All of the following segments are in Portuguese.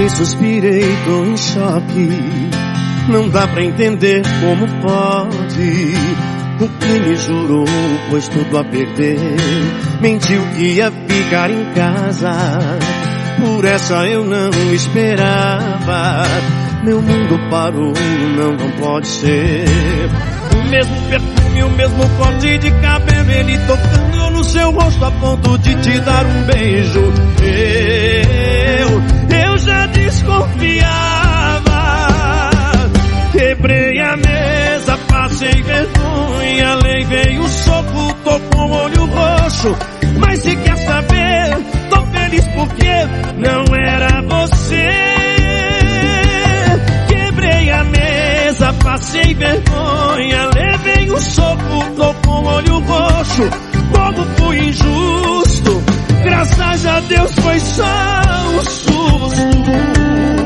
nem suspirei, tô em choque. Não dá pra entender como pode. O que me jurou, pôs tudo a perder. Mentiu que ia ficar em casa. Por essa eu não esperava. Meu mundo parou, não pode ser. O mesmo perfume, o mesmo corte de cabelo, ele tocando no seu rosto a ponto de te dar um beijo. Eu já desconfiava. Quebrei a mesa, passei vergonha, levei um soco, tô com o olho roxo. Mas se quer saber, tô feliz porque não era você. Quebrei a mesa, passei vergonha, levei um soco, tô com o olho roxo. Como fui injusto, graças a Deus foi só um susto.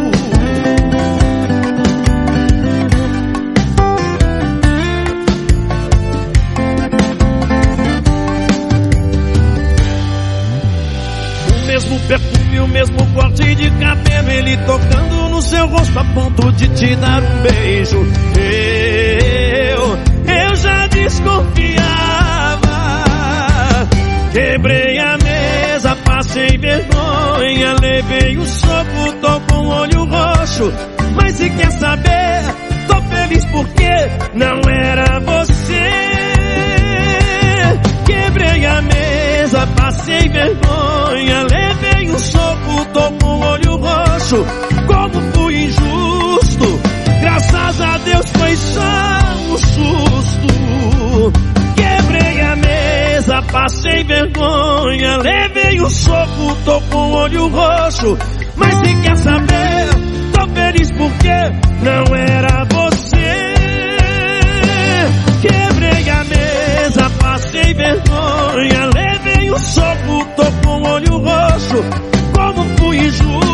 O mesmo perfume, o mesmo corte de cabelo, ele tocando no seu rosto a ponto de te dar um beijo. Eu já desconfiava. Quebrei a mesa, passei vergonha, levei um soco, tô com o olho roxo. Mas se quer saber, tô feliz porque não era você. Quebrei a mesa, passei vergonha, levei um soco, tô com o olho roxo. Como fui injusto, graças a Deus foi só um susto. Quebrei a mesa, passei vergonha, levei um soco, tô com o olho roxo. Mas se quer saber, tô feliz porque não era você. Quebrei a mesa, passei vergonha, levei um soco, tô com o olho roxo. Como fui injusto,